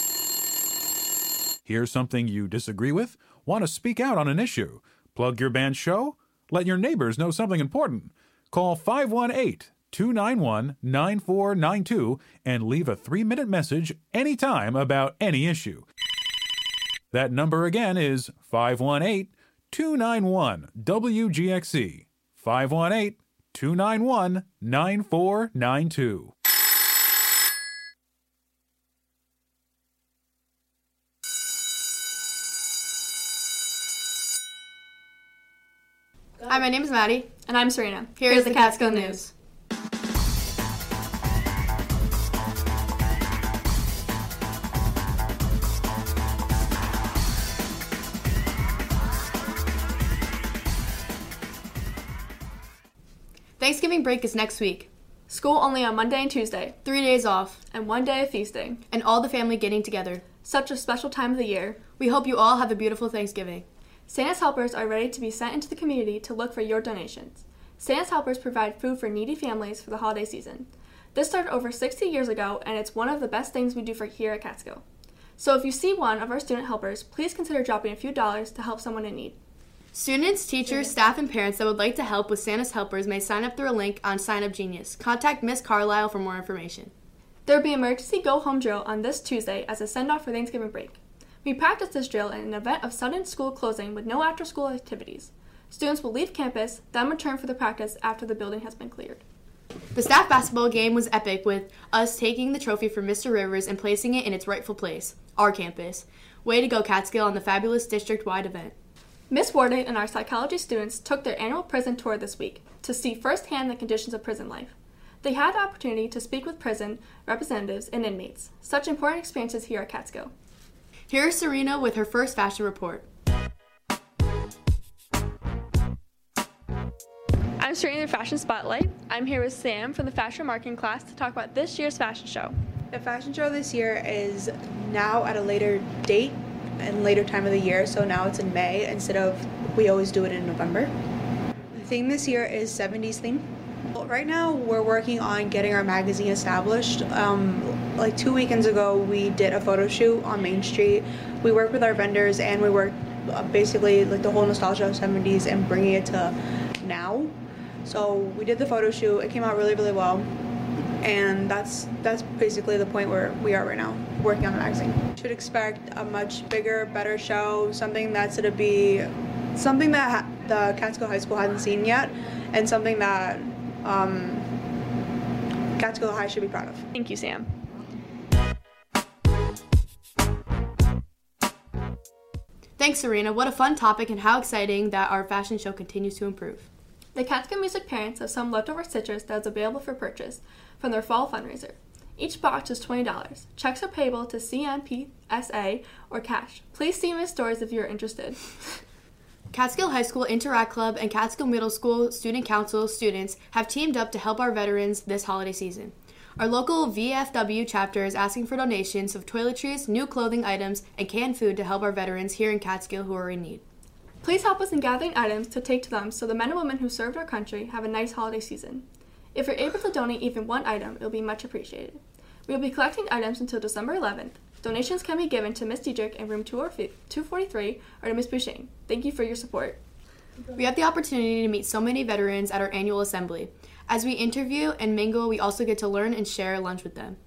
Hear something you disagree with? Want to speak out on an issue? Plug your band's show? Let your neighbors know something important? Call five one eight, two nine one, nine four nine two and leave a three-minute message anytime about any issue. That number again is five one eight, two nine one, W G X C. five one eight, two nine one, nine four nine two. Hi, my name is Maddie. And I'm Serena. Here's, Here's the, the Catskill News. Thanksgiving break is next week. School only on Monday and Tuesday. Three days off. And one day of feasting. And all the family getting together. Such a special time of the year. We hope you all have a beautiful Thanksgiving. Santa's helpers are ready to be sent into the community to look for your donations. Santa's helpers provide food for needy families for the holiday season. This started over sixty years ago, and it's one of the best things we do for here at Catskill. So if you see one of our student helpers, please consider dropping a few dollars to help someone in need. Students, teachers, staff, and parents that would like to help with Santa's helpers may sign up through a link on Sign Up Genius. Contact Miss Carlisle for more information. There will be an emergency go-home drill on this Tuesday as a send-off for Thanksgiving break. We practice this drill in an event of sudden school closing with no after-school activities. Students will leave campus, then return for the practice after the building has been cleared. The staff basketball game was epic, with us taking the trophy from Mister Rivers and placing it in its rightful place, our campus. Way to go, Catskill, on the fabulous district-wide event. Miss Warden and our psychology students took their annual prison tour this week to see firsthand the conditions of prison life. They had the opportunity to speak with prison representatives and inmates, such important experiences here at Catskill. Here's Serena with her first fashion report. I'm Serena in the Fashion Spotlight. I'm here with Sam from the Fashion Marketing class to talk about this year's fashion show. The fashion show this year is now at a later date and later time of the year, so now it's in May instead of we always do it in November. The theme this year is seventies theme. Right now we're working on getting our magazine established. Um, like two weekends ago we did a photo shoot on Main Street. We worked with our vendors and we worked uh, basically like the whole nostalgia of seventies and bringing it to now. So we did the photo shoot. It came out really really well, and that's that's basically the point where we are right now, working on the magazine. Should expect a much bigger, better show, something that's going to be something that ha- the Catskill High School hasn't seen yet, and something that Um, Catskill High should be proud of. Thank you, Sam. Thanks, Serena. What a fun topic, and how exciting that our fashion show continues to improve. The Catskill Music parents have some leftover stitchers that is available for purchase from their fall fundraiser. Each box is twenty dollars. Checks are payable to C N P S A or cash. Please see Miss Stores if you're interested. Catskill High School Interact Club and Catskill Middle School Student Council students have teamed up to help our veterans this holiday season. Our local V F W chapter is asking for donations of toiletries, new clothing items, and canned food to help our veterans here in Catskill who are in need. Please help us in gathering items to take to them so the men and women who served our country have a nice holiday season. If you're able to donate even one item, it will be much appreciated. We will be collecting items until December eleventh. Donations can be given to Miss Diedrich in room two forty-three or to Miss Bouchane. Thank you for your support. We have the opportunity to meet so many veterans at our annual assembly. As we interview and mingle, we also get to learn and share lunch with them.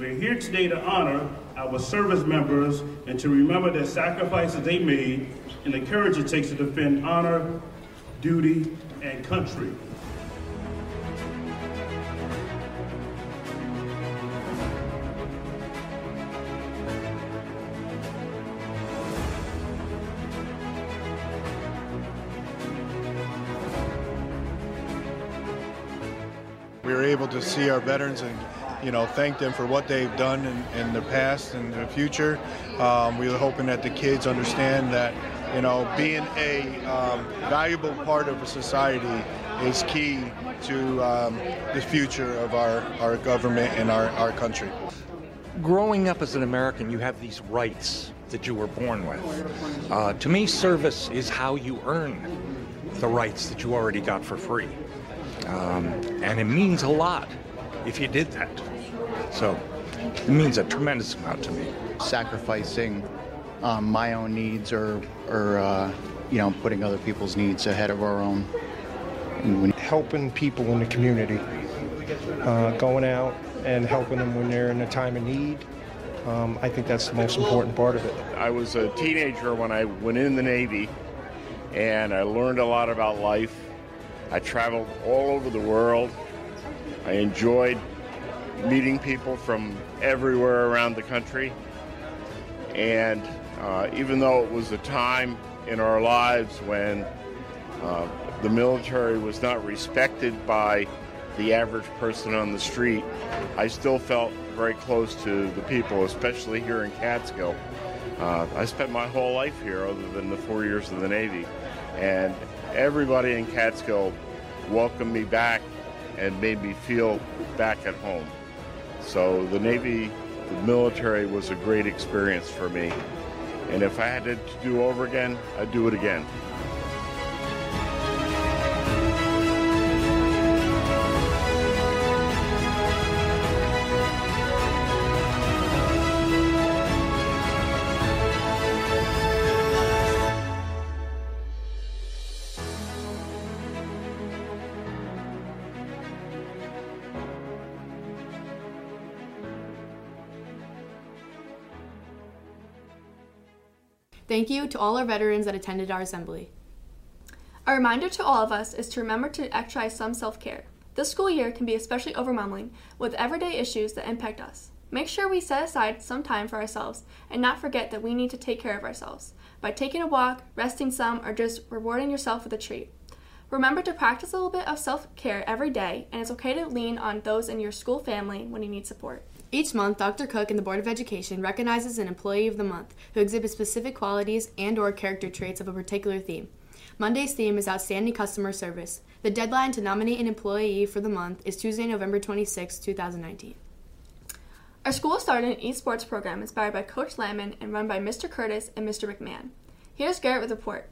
We're here today to honor our service members and to remember the sacrifices they made and the courage it takes to defend honor, duty, and country. We were able to see our veterans and, you know, thank them for what they've done in, in the past and the future. Um, we were hoping that the kids understand that, you know, being a um, valuable part of a society is key to um, the future of our, our government and our, our country. Growing up as an American, you have these rights that you were born with. Uh, to me, service is how you earn the rights that you already got for free. Um, and it means a lot if you did that. So it means a tremendous amount to me. Sacrificing um, my own needs or, or uh, you know, putting other people's needs ahead of our own. When helping people in the community, uh, going out and helping them when they're in a time of need. Um, I think that's the most important part of it. I was a teenager when I went in the Navy, and I learned a lot about life. I traveled all over the world. I enjoyed meeting people from everywhere around the country. And uh, even though it was a time in our lives when uh, the military was not respected by the average person on the street, I still felt very close to the people, especially here in Catskill. Uh, I spent my whole life here other than the four years of the Navy. And everybody in Catskill welcomed me back and made me feel back at home. So the Navy, the military was a great experience for me. And if I had it to do over again, I'd do it again. Thank you to all our veterans that attended our assembly. A reminder to all of us is to remember to exercise some self-care. This school year can be especially overwhelming with everyday issues that impact us. Make sure we set aside some time for ourselves and not forget that we need to take care of ourselves by taking a walk, resting some, or just rewarding yourself with a treat. Remember to practice a little bit of self-care every day, and it's okay to lean on those in your school family when you need support. Each month, Doctor Cook and the Board of Education recognizes an Employee of the Month who exhibits specific qualities and or character traits of a particular theme. Monday's theme is Outstanding Customer Service. The deadline to nominate an employee for the month is Tuesday, November twenty-sixth, twenty nineteen. Our school started an esports program inspired by Coach Lamon and run by Mister Curtis and Mister McMahon. Here's Garrett with a report.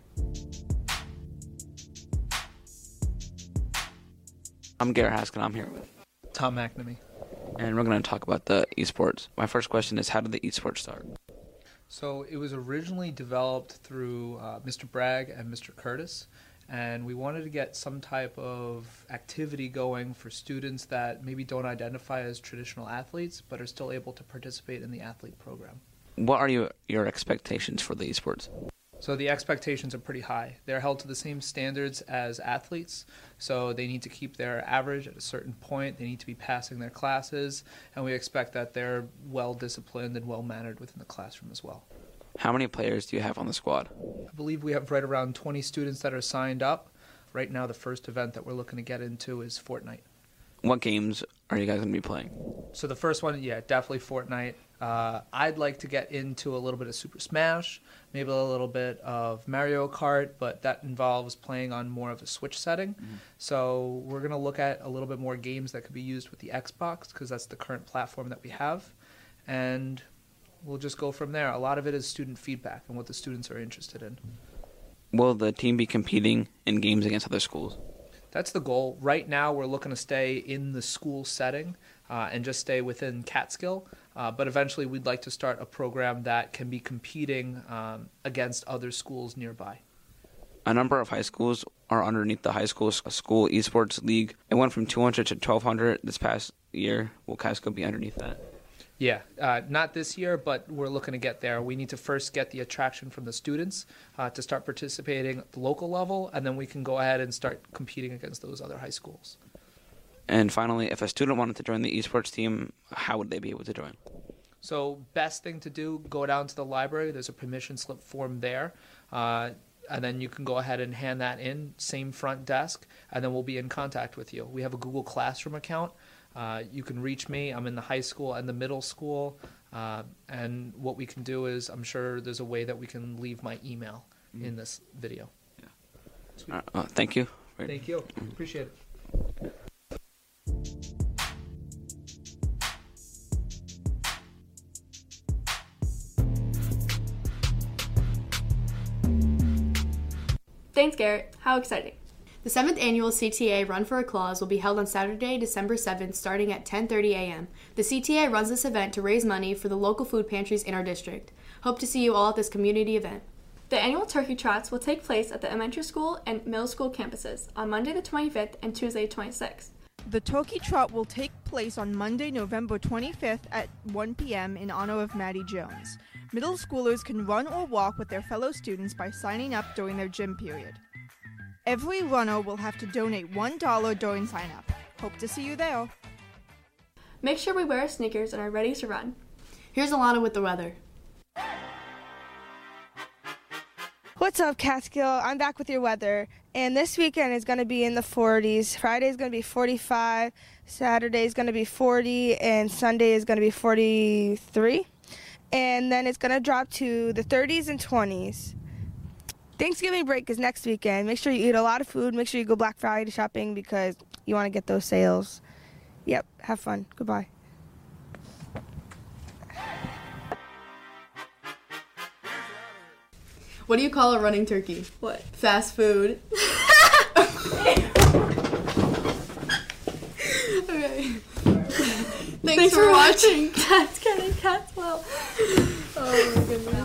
I'm Garrett Haskin. I'm here with Tom McNamee. And we're going to talk about the esports. My first question is, how did the esports start? So it was originally developed through uh, Mister Bragg and Mister Curtis, and we wanted to get some type of activity going for students that maybe don't identify as traditional athletes but are still able to participate in the athlete program. What are your, your expectations for the esports? So the expectations are pretty high. They're held to the same standards as athletes, so they need to keep their average at a certain point. They need to be passing their classes, and we expect that they're well-disciplined and well-mannered within the classroom as well. How many players do you have on the squad? I believe we have right around twenty students that are signed up. Right now, the first event that we're looking to get into is Fortnite. What games are you guys going to be playing? So the first one, yeah, definitely Fortnite. Uh, I'd like to get into a little bit of Super Smash, maybe a little bit of Mario Kart, but that involves playing on more of a Switch setting. Mm-hmm. So we're going to look at a little bit more games that could be used with the Xbox, because that's the current platform that we have. And we'll just go from there. A lot of it is student feedback and what the students are interested in. Will the team be competing in games against other schools? That's the goal. Right now, we're looking to stay in the school setting uh, and just stay within Catskill. Uh, but eventually, we'd like to start a program that can be competing um, against other schools nearby. A number of high schools are underneath the high school school esports league. It went from two hundred to twelve hundred this past year. Will Catskill be underneath that? Yeah, uh, not this year, but we're looking to get there. We need to first get the attraction from the students uh, to start participating at the local level, and then we can go ahead and start competing against those other high schools. And finally, if a student wanted to join the esports team, how would they be able to join? So best thing to do, go down to the library. There's a permission slip form there. Uh, and then you can go ahead and hand that in, same front desk, and then we'll be in contact with you. We have a Google Classroom account. Uh, you can reach me. I'm in the high school and the middle school. Uh, and what we can do is, I'm sure there's a way that we can leave my email mm-hmm. in this video. Yeah. Uh, uh, thank you. Thank you. Appreciate it. Thanks, Garrett. How exciting. The seventh Annual C T A Run for a Cause will be held on Saturday, December seventh, starting at ten thirty a.m. The C T A runs this event to raise money for the local food pantries in our district. Hope to see you all at this community event. The annual turkey trots will take place at the elementary school and middle school campuses on Monday the twenty-fifth and Tuesday the twenty-sixth. The turkey trot will take place on Monday, November twenty-fifth at one p.m. in honor of Maddie Jones. Middle schoolers can run or walk with their fellow students by signing up during their gym period. Every runner will have to donate one dollar during sign-up. Hope to see you there. Make sure we wear our sneakers and are ready to run. Here's Alana with the weather. What's up, Catskill? I'm back with your weather. And this weekend is going to be in the forties. Friday is going to be forty-five. Saturday is going to be forty. And Sunday is going to be forty-three. And then it's going to drop to the thirties and twenties. Thanksgiving break is next weekend. Make sure you eat a lot of food. Make sure you go Black Friday shopping because you want to get those sales. Yep, have fun. Goodbye. What do you call a running turkey? What? Fast food. Okay. Thanks, Thanks for, for watching. watching Cats Getting Cats Well. Oh my goodness.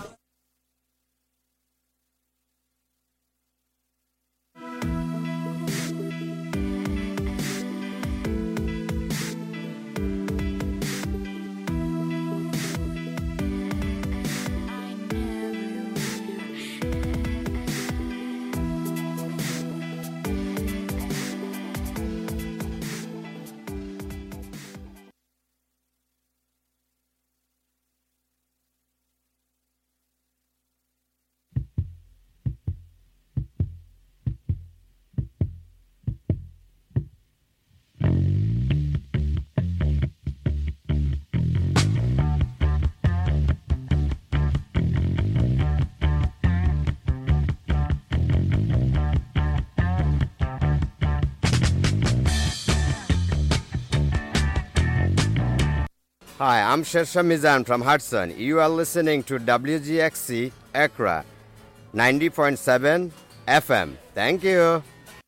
Hi, I'm Shersha Mizan from Hudson. You are listening to W G X C Accra, ninety point seven F M. Thank you.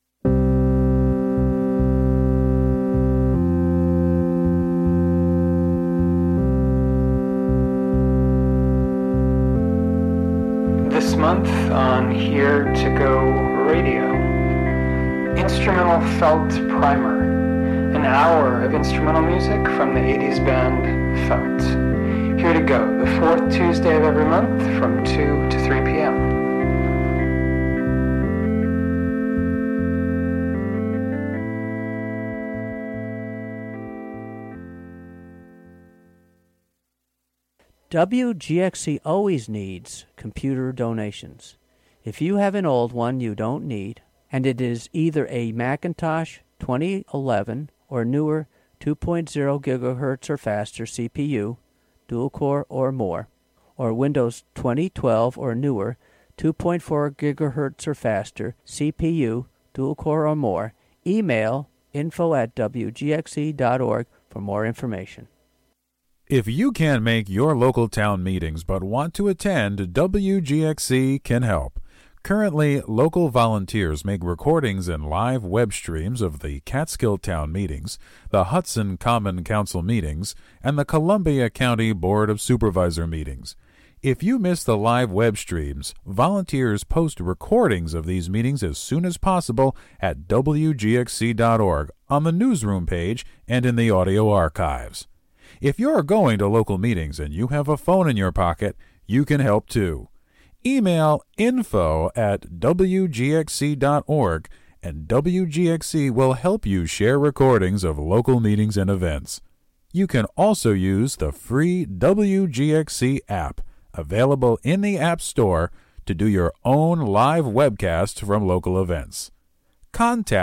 This month on Here to Go Radio, Instrumental Felt Primer. An hour of instrumental music from the eighties band Felt. Here to Go, the fourth Tuesday of every month from two to three p.m. W G X C always needs computer donations. If you have an old one you don't need, and it is either a Macintosh twenty eleven or newer two point oh gigahertz or faster C P U, dual core or more, or Windows twenty twelve or newer two point four gigahertz or faster C P U, dual core or more, email info at w g x c dot org for more information. If you can't make your local town meetings but want to attend, W G X C can help. Currently, local volunteers make recordings and live web streams of the Catskill Town meetings, the Hudson Common Council meetings, and the Columbia County Board of Supervisor meetings. If you miss the live web streams, volunteers post recordings of these meetings as soon as possible at w g x c dot org on the newsroom page and in the audio archives. If you're going to local meetings and you have a phone in your pocket, you can help too. Email info at w g x c dot org and W G X C will help you share recordings of local meetings and events. You can also use the free W G X C app, available in the App Store, to do your own live webcast from local events. Contact